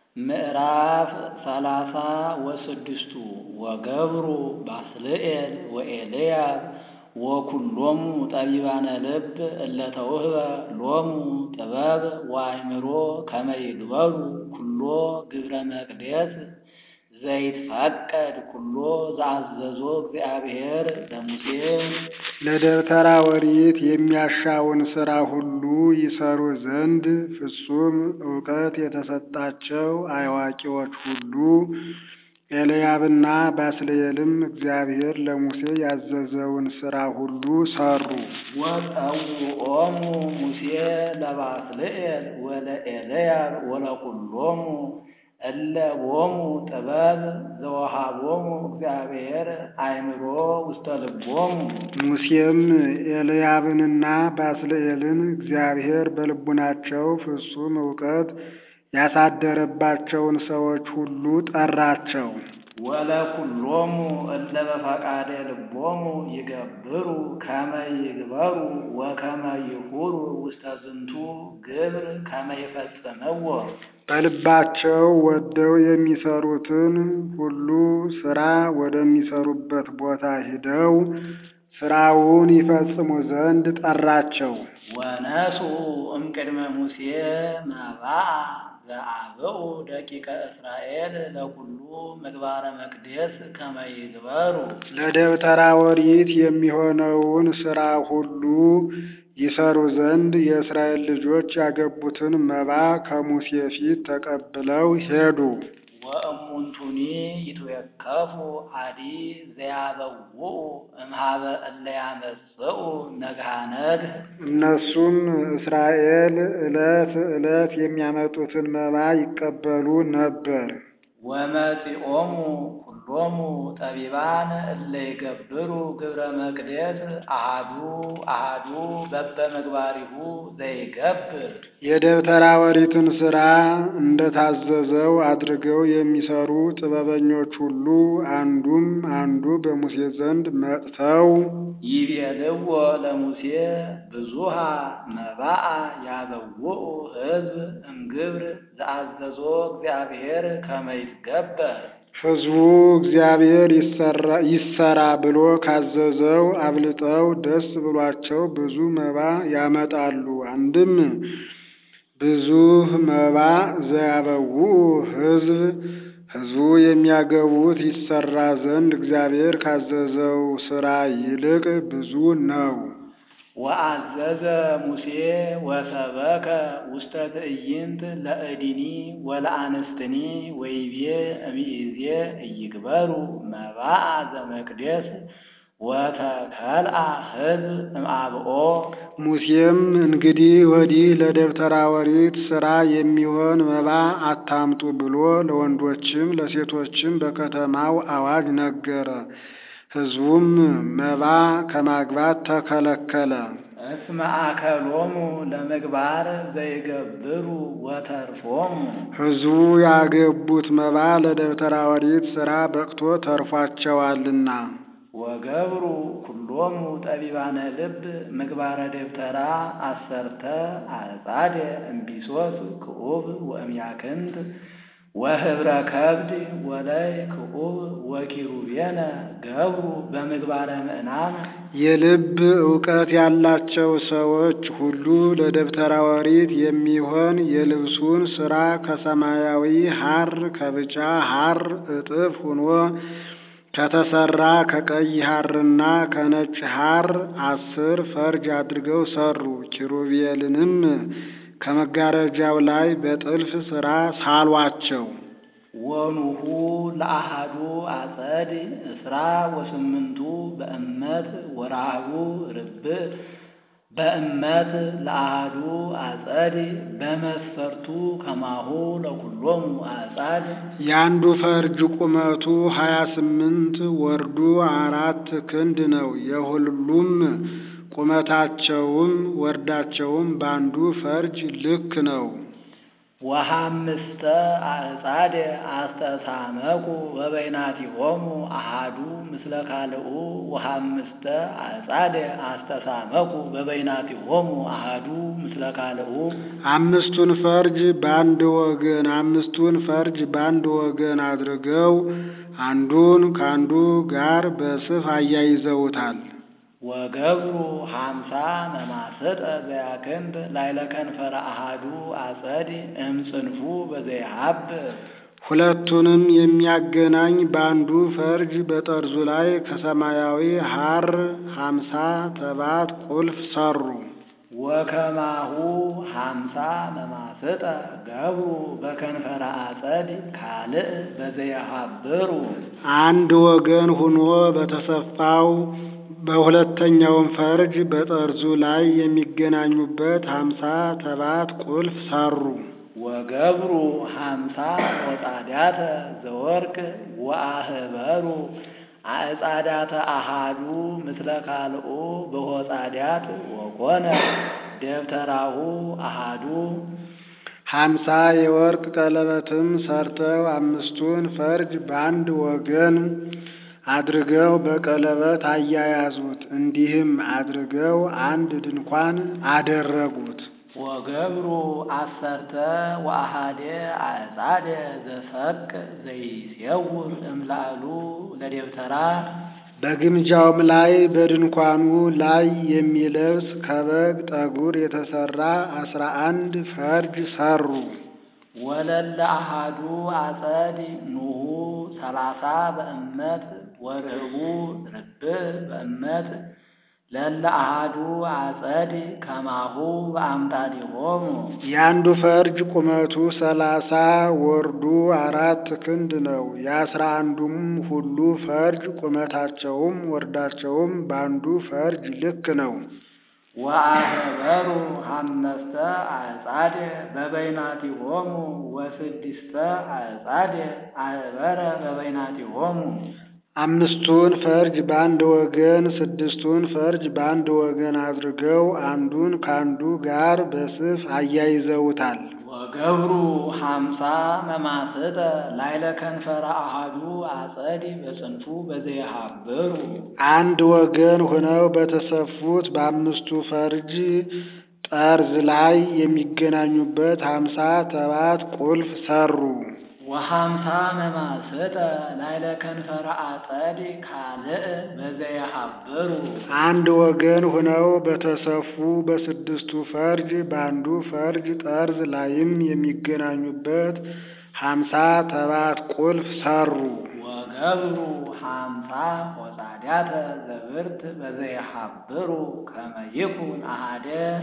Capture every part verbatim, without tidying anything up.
ምዕራፍ ሰላሳ ወስድስቱ ወገብሩ ባስልኤል ወኤልያብ ወኩሎሙ ጠቢባነ ልብ እለ ተውህበ ሎሙ ጥበብ ወአእምሮ ከመ ይግበሩ ኩሎ ግብረ መቅደስ ዘይትፈቀድ ኩሎ ዘአዘዞ እግዚአብሔር ለሙሴ። ለደብተራ ኦሪት የሚያሻውን ሥራ ሁሉ ይሠሩ ዘንድ ፍጹም ዕውቀት የተሰጣቸው አዋቂዎች ሁሉ ኤልያብና ባስልኤልም እግዚአብሔር ለሙሴ ያዘዘውን ሥራ ሁሉ ሠሩ። ወጠውዖሙ ሙሴ ለባስልኤል ወለኤልያብ ወለኩሎሙ እለ ቦሙ ጥበብ ዘወሃቦሙ እግዚአብሔር አእምሮ ውስተ ልቦሙ። ሙሴም ኤልያብንና ባስልኤልን እግዚአብሔር በልቡናቸው ፍጹም ዕውቀት ያሳደረባቸውን ሰዎች ሁሉ ጠራቸው። ወለኩሎሙ እለ በፈቃደ ልቦሙ ይገብሩ ከመ ይግበሩ ወከመ ይሁሩ ውስተ ዝንቱ ግብር ከመ ይፈጽምዎ። በልባቸው ወደው የሚሰሩትን ሁሉ ሥራ ወደሚሰሩበት ቦታ ሂደው ሥራውን ይፈጽሙ ዘንድ ጠራቸው። ወነሱ እምቅድመ ሙሴ መባአ ዘአብኡ ደቂቀ እስራኤል ለኩሉ ምግባረ መቅደስ ከመ ይግበሩ። ለደብተራ ኦሪት የሚሆነውን ሥራ ሁሉ ይሠሩ ዘንድ የእስራኤል ልጆች ያገቡትን መባ ከሙሴ ፊት ተቀብለው ሄዱ። ወእሙንቱኒ ይትወከፉ አዲ ዘያበውኡ እምኀበ እለ ያመጽኡ ነግሃነግ። እነሱም እስራኤል ዕለት ዕለት የሚያመጡትን መባ ይቀበሉ ነበር። ወመጺኦሙ ኩሎሙ ጠቢባን እለ ይገብሩ ግብረ መቅደስ አሃዱ አሃዱ በበምግባሪሁ ዘይገብር። የደብተራ ኦሪትን ሥራ እንደታዘዘው አድርገው የሚሰሩ ጥበበኞች ሁሉ አንዱም አንዱ በሙሴ ዘንድ መጥተው ይቤልዎ ለሙሴ ብዙሃ መባአ ያበውኡ ሕዝብ እምግብር ዘአዘዞ እግዚአብሔር ከመ ይትገበር። ሕዝቡ እግዚአብሔር ይሰራ ብሎ ካዘዘው አብልጠው ደስ ብሏቸው ብዙ መባ ያመጣሉ። አንድም ብዙ መባ ዘያበውኡ ሕዝብ ሕዝቡ የሚያገቡት ይሰራ ዘንድ እግዚአብሔር ካዘዘው ሥራ ይልቅ ብዙ ነው። ወአዘዘ ሙሴ ወሰበከ ውስተ ትዕይንት ለእዲኒ ወለአንስትኒ ወይቤ እምይእዜ ኢይግበሩ መባአ ዘመቅደስ ወተከልአ ሕዝብ እምአብኦ። ሙሴም እንግዲህ ወዲህ ለደብተራ ኦሪት ሥራ የሚሆን መባ አታምጡ ብሎ ለወንዶችም ለሴቶችም በከተማው አዋጅ ነገረ። ሕዝቡም መባ ከማግባት ተከለከለ። እስመ አከሎሙ ለምግባር ዘይገብሩ ወተርፎሙ። ሕዝቡ ያገቡት መባ ለደብተራ ኦሪት ሥራ በቅቶ ተርፏቸዋልና። ወገብሩ ኩሎሙ ጠቢባነ ልብ ምግባረ ደብተራ አሰርተ አዕጻደ እምቢሶስ ክዑብ ወእምያክንት ወህብረ ከብድ ወላይ ክዑብ ወኪሩቤነ ገብሩ በምግባረ ምዕናን። የልብ ዕውቀት ያላቸው ሰዎች ሁሉ ለደብተራ ኦሪት የሚሆን የልብሱን ሥራ ከሰማያዊ ሐር ከብጫ ሐር እጥፍ ሆኖ ከተሰራ ከቀይ ሐርና ከነጭ ሐር አስር ፈርጅ አድርገው ሰሩ። ኪሩቤልንም ከመጋረጃው ላይ በጥልፍ ሥራ ሳሏቸው። ወኑሁ ለአሃዱ አጸድ እስራ ወስምንቱ በእመት ወራሃቡ ርብዕ በእመት ለአሃዱ አጸድ በመስፈርቱ ከማሁ ለኩሎሙ አጸድ። የአንዱ ፈርጅ ቁመቱ ሀያ ስምንት ወርዱ አራት ክንድ ነው። የሁሉም ቁመታቸውም ወርዳቸውም በአንዱ ፈርጅ ልክ ነው። ወሐምስተ አዕጻደ አስተሳመቁ በበይናቲሆሙ አሃዱ ምስለ ካልኡ ወሐምስተ አዕጻደ አስተሳመቁ በበይናቲሆሙ አሃዱ ምስለ ካልኡ አምስቱን ፈርጅ በአንድ ወገን አምስቱን ፈርጅ በአንድ ወገን አድርገው አንዱን ከአንዱ ጋር በስፍ አያይዘውታል። ወገብሩ ሀምሳ መማስጠ ዘያክንት ላይለ ከንፈረ አሃዱ አጸድ እምጽንፉ በዘይሃብ ሁለቱንም የሚያገናኝ በአንዱ ፈርጅ በጠርዙ ላይ ከሰማያዊ ሐር ሀምሳ ተባት ቁልፍ ሰሩ። ወከማሁ ሀምሳ መማስጠ ገብሩ በከንፈረ አጸድ ካልእ በዘይሃብሩ አንድ ወገን ሁኖ በተሰፋው በሁለተኛውም ፈርጅ በጠርዙ ላይ የሚገናኙበት ሀምሳ ተባት ቁልፍ ሰሩ። ወገብሩ ሀምሳ ወጣዳተ ዘወርቅ ወአህበሩ አዕጻዳተ አሃዱ ምስለ ካልኡ በሆጻዳት ወኮነ ደብተራሁ አሃዱ ሀምሳ የወርቅ ቀለበትም ሰርተው አምስቱን ፈርጅ በአንድ ወገን አድርገው በቀለበት አያያዙት። እንዲህም አድርገው አንድ ድንኳን አደረጉት። ወገብሩ አሰርተ ወአሃደ አዕጻደ ዘሰቅ ዘይሴውር እምላሉ ለደብተራ በግምጃውም ላይ በድንኳኑ ላይ የሚለብስ ከበግ ጠጉር የተሰራ አስራ አንድ ፈርጅ ሰሩ። ወለለ አሃዱ አጸድ ኑሁ ሰላሳ በእመት ወርህቡ ርብዕ በእመት ለለ አሃዱ አጸድ ከማሁ በአምጣዲሆሙ የአንዱ ፈርጅ ቁመቱ ሰላሳ ወርዱ አራት ክንድ ነው። የአስራ አንዱም ሁሉ ፈርጅ ቁመታቸውም ወርዳቸውም በአንዱ ፈርጅ ልክ ነው። ወአህበሩ ሀመስተ አዕጻደ በበይናቲሆሙ ወስድስተ አዕጻደ አህበረ በበይናቲሆሙ አምስቱን ፈርጅ በአንድ ወገን ስድስቱን ፈርጅ በአንድ ወገን አድርገው አንዱን ከአንዱ ጋር በስፍ አያይዘውታል። ወገብሩ ሀምሳ መማስጠ ላይለ ከንፈረ አሃዱ አጸድ በጽንፉ በዘይሃብሩ አንድ ወገን ሆነው በተሰፉት በአምስቱ ፈርጅ ጠርዝ ላይ የሚገናኙበት ሀምሳ ተባት ቁልፍ ሰሩ። ወሀምሳ መማስጠ ላይለ ከንፈረ አጸድ ካልእ በዘይሃብሩ አንድ ወገን ሆነው በተሰፉ በስድስቱ ፈርጅ በአንዱ ፈርጅ ጠርዝ ላይም የሚገናኙበት ሀምሳ ተባት ቁልፍ ሰሩ። ወገብሩ ሀምሳ ወጻዳተ ዘብርት በዘይሃብሩ ከመ ይኩን አሃደ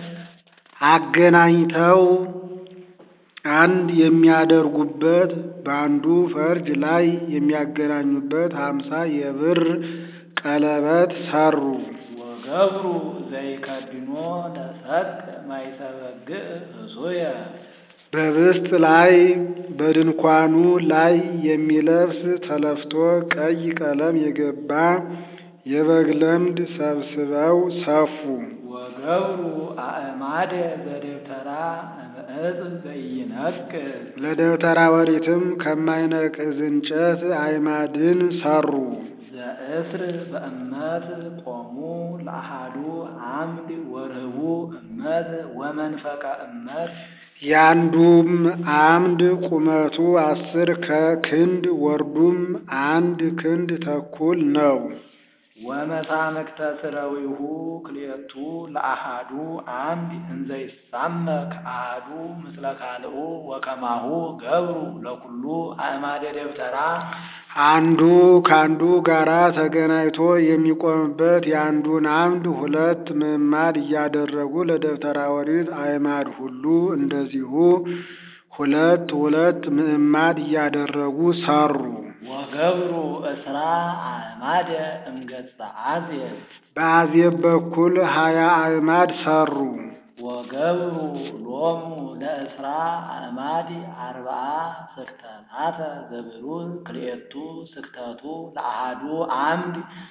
አገናኝተው አንድ የሚያደርጉበት በአንዱ ፈርጅ ላይ የሚያገናኙበት ሀምሳ የብር ቀለበት ሰሩ። ወገብሩ ዘይከድኖ ለሰቅ ማይሰበግእ ህሱየ በብስጥ ላይ በድንኳኑ ላይ የሚለብስ ተለፍቶ ቀይ ቀለም የገባ የበግ ለምድ ሰብስበው ሰፉ። ወገብሩ አእማደ ዘደብተራ እምዕፅ ዘይነቅዝ ለደብተራ ኦሪትም ከማይነቅዝ እንጨት አዕማድን ሰሩ። ዘእስር በእመት ቆሙ ለአሃዱ አምድ ወርህቡ እመት ወመንፈቀ እመት ያንዱም አምድ ቁመቱ አስር ክንድ ወርዱም አንድ ክንድ ተኩል ነው። ወመሳምክተ ስረዊሁ ክልኤቱ ለአሃዱ አምድ እንዘ ይሳመክ አሃዱ ምስለ ካልኡ ወከማሁ ገብሩ ለኩሉ አእማደ ደብተራ አንዱ ከአንዱ ጋራ ተገናኝቶ የሚቆምበት የአንዱን አምድ ሁለት ምዕማድ እያደረጉ ለደብተራ ኦሪት አዕማድ ሁሉ እንደዚሁ ሁለት ሁለት ምዕማድ እያደረጉ ሰሩ። ወገብሩ እስራ አዕማደ እምገጸ አዜብ በአዜብ በኩል ሀያ አዕማድ ሰሩ። ወገብሩ ሎሙ ለእስራ አዕማድ አርብዓ ስክተታተ ዘብሩር ክልኤቱ ስክተቱ ለአሃዱ አምድ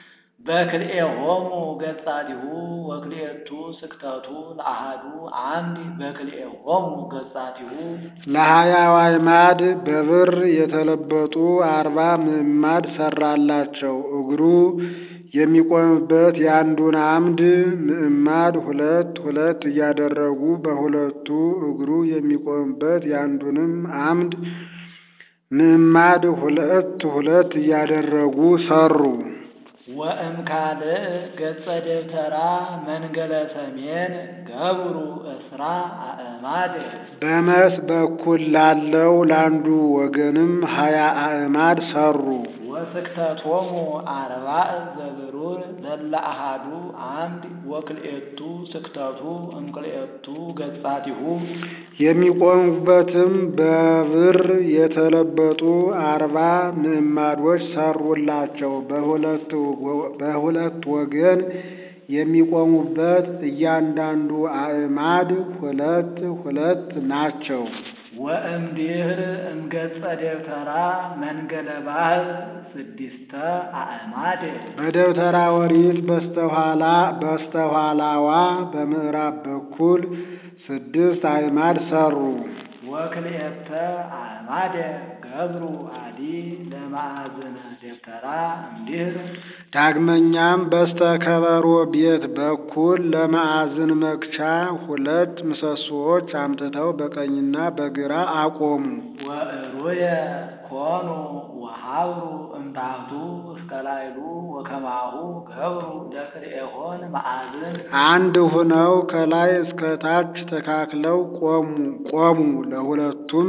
በክልኤሆሙ ገጻቲሁ ወክልኤቱ ስክተቱ ለአሐዱ አምድ በክልኤሆሙ ገጻቲሁ ለሀያው አዕማድ በብር የተለበጡ አርባ ምዕማድ ሠራላቸው። እግሩ የሚቆምበት የአንዱን አምድ ምዕማድ ሁለት ሁለት እያደረጉ በሁለቱ እግሩ የሚቆምበት የአንዱንም አምድ ምዕማድ ሁለት ሁለት እያደረጉ ሠሩ። ወእምካልእ ገጸ ደብተራ መንገለ ሰሜን ገብሩ እስራ አእማድ በመስ በኩል ላለው ለአንዱ ወገንም ሀያ አዕማድ ሠሩ። ወስክተቶሙ አርባዕ ዘብሩር ለለ አሐዱ አምድ ወክልኤቱ ስክተቱ እምክልኤቱ ገጻቲሁ የሚቆሙበትም በብር የተለበጡ አርባ ምዕማዶች ሠሩላቸው። በሁለት ወገን የሚቆሙበት እያንዳንዱ አዕማድ ሁለት ሁለት ናቸው። ወእምድኅር እምገጸ ደብተራ መንገለ ባሕር ስድስተ አዕማድ በደብተራ ኦሪት በስተኋላ በስተኋላዋ በምዕራብ በኩል ስድስት አዕማድ ሠሩ። ወክልኤተ አዕማደ ገብሩ አዲ ለማዕዘነ ደብተራ እምድኅር ዳግመኛም በስተከበሮ ቤት በኩል ለማዕዘን መክቻ ሁለት ምሰሶዎች አምጥተው በቀኝና በግራ አቆሙ። ወእሩየ ኮኑ ወሐብሩ እምታሕቱ እስከ ላዕሉ ወከማሁ ገብሩ ለክልኤሆን ማዕዘን አንድ ሁነው ከላይ እስከ ታች ተካክለው ቆሙ ቆሙ ለሁለቱም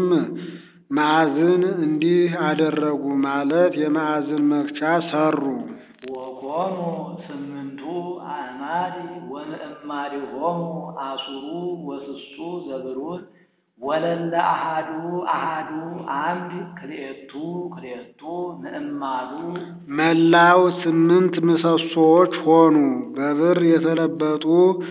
ማዕዘን እንዲህ አደረጉ ማለት የማዕዘን መክቻ ሠሩ። ወኮኑ ስምንቱ አዕማድ ወምዕማዲሆሙ አሱሩ ወስሱ ዘብሩር ወለለ አሐዱ አሐዱ አምድ ክልኤቱ ክልኤቱ ምዕማዱ መላው ስምንት ምሰሶዎች ሆኑ። በብር የተለበጡ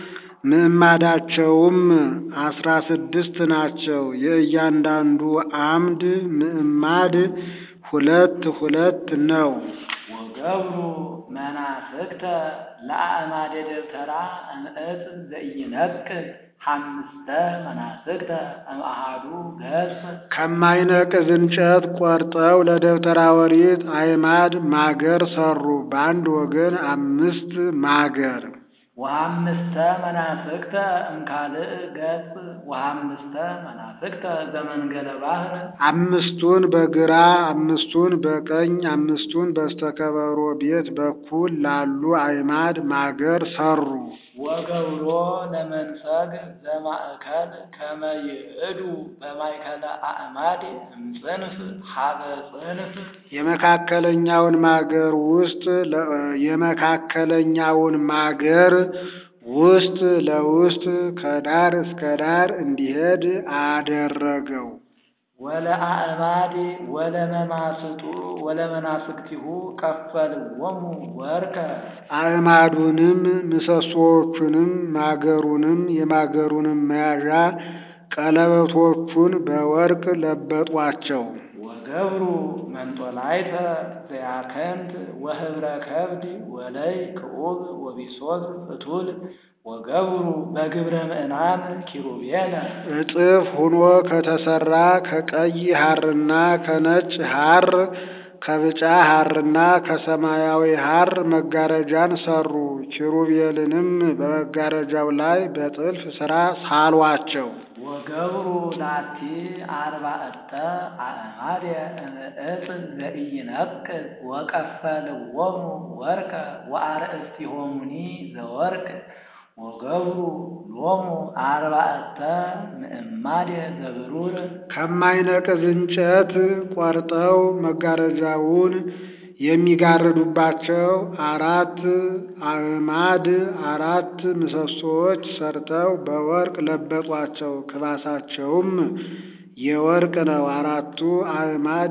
ምዕማዳቸውም አስራ ስድስት ናቸው። የእያንዳንዱ አምድ ምዕማድ ሁለት ሁለት ነው። ወገብሩ መናፍቅተ ለአዕማደ ደብተራ እምዕፅ ዘኢይነቅል ሐምስተ መናፍቅተ እምአሐዱ ገጽ ከማይነቅዝ እንጨት ቆርጠው ለደብተራ ኦሪት አዕማድ ማገር ሠሩ። በአንድ ወገን አምስት ማገር ወሐምስተ መናፍቅተ እምካልእ ገጽ ወሐምስተ መናፍቅተ ዘመንገለ ባሕር አምስቱን በግራ አምስቱን በቀኝ አምስቱን በስተከበሮ ቤት በኩል ላሉ አዕማድ ማገር ሠሩ። ወገብሮ ለመንፈግ ዘማእከል ከመ ይእዱ በማእከለ አዕማድ እምጽንፍ ሀበ ጽንፍ የመካከለኛውን ማገር ውስጥ የመካከለኛውን ማገር ውስጥ ለውስጥ ከዳር እስከ ዳር እንዲሄድ አደረገው። ወለአዕማድ ወለመማስጡ ወለመናፍቅቲሁ ከፈልዎሙ ወርቀ አዕማዱንም ምሰሶዎቹንም ማገሩንም የማገሩንም መያዣ ቀለበቶቹን በወርቅ ለበጧቸው። ወገብሩ መንጦላዕተ ዘያከንት ወህብረ ከብድ ወለይ ክዑብ ወቢሶት ፍቱል ወገብሩ በግብረ ምዕናን ኪሩቤለ እጥፍ ሆኖ ከተሠራ ከቀይ ሐርና ከነጭ ሐር ከብጫ ሐርና ከሰማያዊ ሐር መጋረጃን ሠሩ። ኪሩቤልንም በመጋረጃው ላይ በጥልፍ ሥራ ሳሏቸው። ወገብሩ ላቲ አርባዕተ አዕማደ እምዕፅ ዘኢይነቅል ወቀፈልዎሙ ወርቀ ወአርእስቲሆሙኒ ዘወርቅ ወገብሩ ሎሙ አርባዕተ ምዕማደ ዘብሩር ከማይነቅዝ እንጨት ቆርጠው መጋረጃውን የሚጋርዱባቸው አራት አዕማድ አራት ምሰሶዎች ሰርተው በወርቅ ለበጧቸው። ክባሳቸውም የወርቅ ነው። አራቱ አዕማድ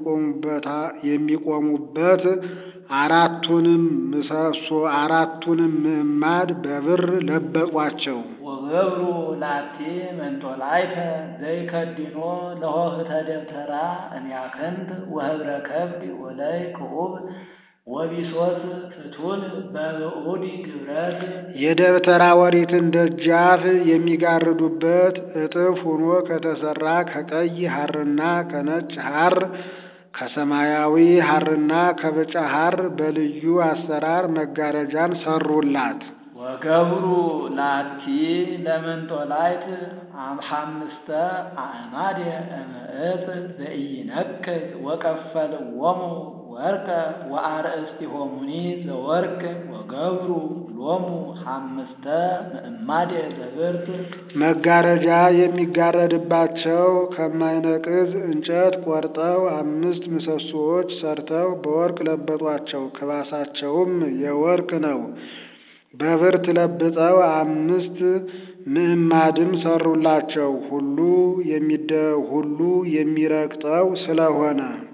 የሚቆሙበት አራቱንም ምሰሶ አራቱንም ምዕማድ በብር ለበጧቸው። ወገብሩ ላቲ መንጦላዕተ ዘይከድኖ ለሆህተ ደብተራ እምያክንት ወህብረ ከብድ ወለይ ክዑብ ወቢሶስ ፍቱል በብዑድ ግብረት የደብተራ ኦሪትን ደጃፍ የሚጋርዱበት እጥፍ ሆኖ ከተሰራ ከቀይ ሐርና ከነጭ ሐር ከሰማያዊ ሐርና ከብጫ ሐር በልዩ አሰራር መጋረጃን ሰሩላት። ወገብሩ ላቲ ለመንጦላይት አምሐምስተ አዕማደ እምዕፅ ዘኢይነቅዝ ወቀፈልዎሙ ወርቀ ወአርእስቲሆሙኒ ዘወርቅ ወገብሩ ሎሙ ሐምስተ ምዕማደ ዘብርት መጋረጃ የሚጋረድባቸው ከማይነቅዝ እንጨት ቆርጠው አምስት ምሰሶዎች ሰርተው በወርቅ ለበጧቸው። ክባሳቸውም የወርቅ ነው። በብርት ለብጠው አምስት ምዕማድም ሰሩላቸው። ሁሉ የሚደ ሁሉ የሚረግጠው ስለሆነ